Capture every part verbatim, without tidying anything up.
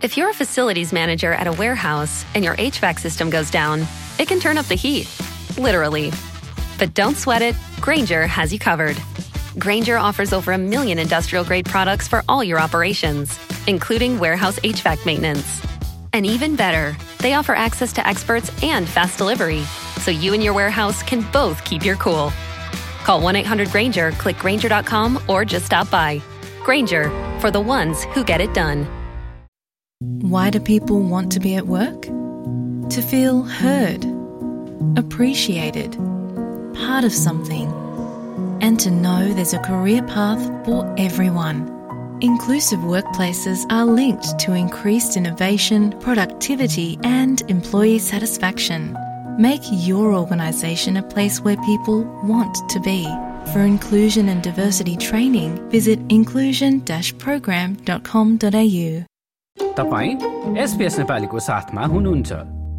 If you're a facilities manager at a warehouse and your H V A C system goes down, it can turn up the heat, literally. But don't sweat it, Grainger has you covered. Grainger offers over a million industrial-grade products for all your operations, including warehouse H V A C maintenance. And even better, they offer access to experts and fast delivery, so you and your warehouse can both keep your cool. Call one eight hundred Grainger, click Grainger dot com, or just stop by. Grainger, for the ones who get it done. Why do people want to be at work? To feel heard, appreciated, part of something, and to know there's a career path for everyone. Inclusive workplaces are linked to increased innovation, productivity, and employee satisfaction. Make your organisation a place where people want to be. For inclusion and diversity training, visit inclusion dash program dot com dot a u. तपाईं SPS नेपालीको साथमा हुनुहुन्छ।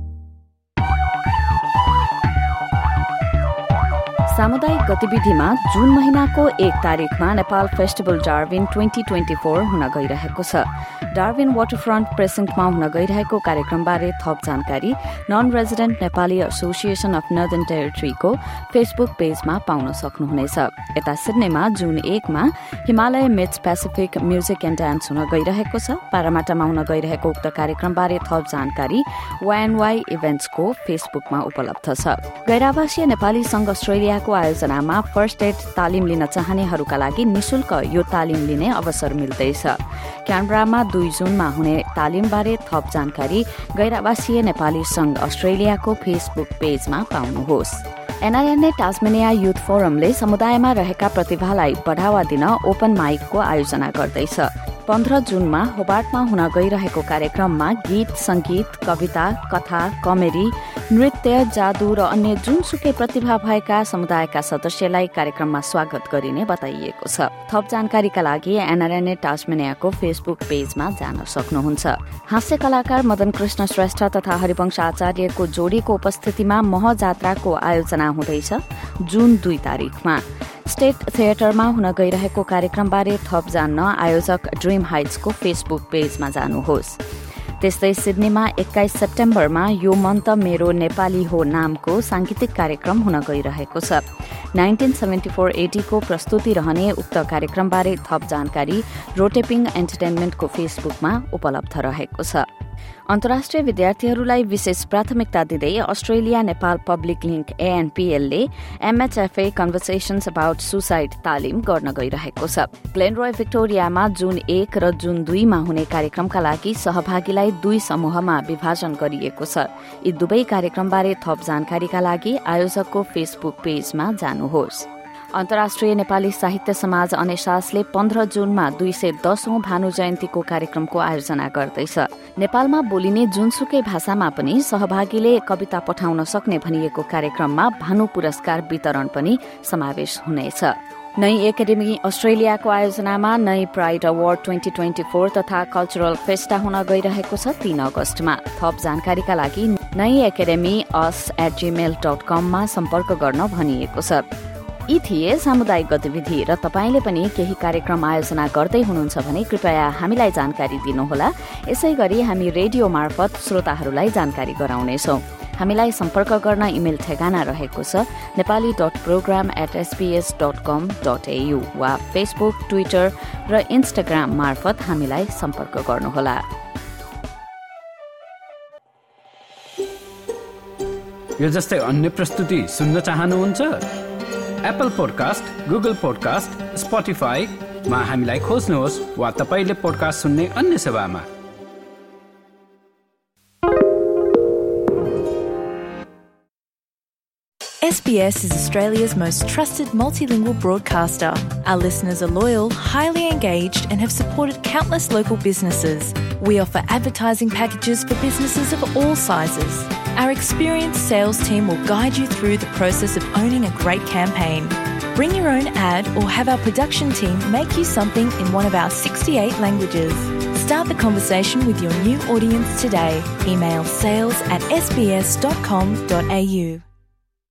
सामुदायिक गतिविधिमा June महिनाको एक तारिखमा Nepal festival Darwin twenty twenty four हुन गइरहेको छ। डार्विन वाटरफ्रन्ट प्रेसेन्टमा हुन गइरहेको कार्यक्रमबारे थप जानकारी non resident Nepali association of northern टेरिटरीको फेसबुक पेजमा पाउन सक्नुहुनेछ। यता सिडनीमा जुन एकमा Himalaya meets Pacific music and dance हुन गइरहेको छ। पारामाटामा हुन गइरहेको उक्त कार्यक्रमबारे थप जानकारी वाई इभेन्ट्सको फेसबुकमा उपलब्ध छ। गैरावासीय नेपाली संघ अस्ट्रेलिया को आयोजनामा फर्स्ट एड तालिम लिन चाहनेहरूका लागि निशुल्क यो तालिम लिने अवसर मिल्दैछ। क्यानबरामा दुई जुनमा हुने तालिमबारे थप जानकारी गैरावासीय नेपाली संघ अस्ट्रेलियाको फेसबुक पेजमा पाउनुहोस्। एनआरएनए टास्मेनिया युथ फोरमले समुदायमा रहेका प्रतिभालाई बढ़ावा दिन ओपन माइकको आयोजना गर्दैछ। पन्ध्र जुनमा होबार्टमा हुन गइरहेको कार्यक्रममा गीत, संगीत, कविता, कथा, कमेडी, नृत्य, जादू र अन्य जुनसुकै प्रतिभा भएका समुदायका सदस्यलाई कार्यक्रममा स्वागत गरिने बताइएको छ। थप जानकारीका लागि एनआरएनए टास्मेनियाको फेसबुक पेजमा जान सक्नुहुन्छ। हास्य कलाकार मदन कृष्ण श्रेष्ठ तथा हरिवंश आचार्यको जोडीको उपस्थितिमा महजात्राको आयोजना हुँदैछ जुन दुई तारिखमा। स्टेट थिएटरमा हुन गइरहेको कार्यक्रमबारे थप जान्न आयोजक ड्रिम हाइट्सको फेसबुक पेजमा जानुहोस्। त्यस्तै सिडनीमा एक्काइस सेप्टेम्बरमा यो मन त मेरो नेपाली हो नामको सांगीतिक कार्यक्रम हुन गइरहेको छ। नाइन्टिन सेभेन्टी फोर एटीको प्रस्तुति रहने उक्त कार्यक्रमबारे थप जानकारी रोटेपिङ एन्टरटेनमेन्टको फेसबुकमा उपलब्ध रहेको छ। अन्तर्राष्ट्रिय विद्यार्थीहरूलाई विशेष प्राथमिकता दिँदै अस्ट्रेलिया नेपाल पब्लिक लिंक एएनपीएलले एमएचएफए कन्भर्सेशन्स अबाउट सुसाइड तालिम गर्न गइरहेको छ। ग्लेनरोय भिक्टोरियामा जुन एक र जुन दुईमा हुने कार्यक्रमका लागि सहभागीलाई दुई समूहमा विभाजन गरिएको छ। यी दुवै कार्यक्रमबारे थप जानकारीका लागि आयोजकको फेसबुक पेजमा जानुहोस्। अन्तर्राष्ट्रिय नेपाली साहित्य समाज अनेसासले पन्ध्र जुनमा दुई सय दसौं भानु जयन्तीको कार्यक्रमको आयोजना गर्दैछ। नेपालमा बोलिने जुनसुकै भाषामा पनि सहभागीले कविता पठाउन सक्ने भनिएको कार्यक्रममा भानु पुरस्कार वितरण पनि समावेश हुनेछ। नई एकाडेमी अस्ट्रेलियाको आयोजनामा नई pride award twenty twenty four तथा कल्चरल फेस्टा हुन गइरहेको छ तीन अगस्तमा। थप जानकारीका लागि नई academy us at Gmail dot कममा सम्पर्क गर्न भनिएको छ। यी थिए सामुदायिक गतिविधि र तपाईले पनि केही कार्यक्रम आयोजना गर्दै हुनुहुन्छ भने कृपया हामीलाई जानकारी दिनुहोला। यसै गरी हामी रेडियो मार्फत श्रोताहरूलाई जानकारी गराउनेछौं। हामीलाई सम्पर्क गर्न इमेल ठेगाना रहेको छ Nepali dot program at SPS dot com dot AU वा फेसबुक, ट्विटर र इन्स्टाग्राम मार्फत हामीलाई सम्पर्क गर्नुहोला। यो जस्तै अन्य प्रस्तुति सुन्न चाहनुहुन्छ? एप्पल पोडकास्ट, गुगल पोडकास्ट, स्पोटिफाईमा हामीलाई खोज्नुहोस् वा तपाईले पोडकास्ट सुन्ने अन्य सेवामा। S B S is Australia's most trusted multilingual broadcaster. Our listeners are loyal, highly engaged, and have supported countless local businesses. We offer advertising packages for businesses of all sizes. Our experienced sales team will guide you through the process of owning a great campaign. Bring your own ad or have our production team make you something in one of our sixty-eight languages. Start the conversation with your new audience today. Email sales at s b s dot com dot a u.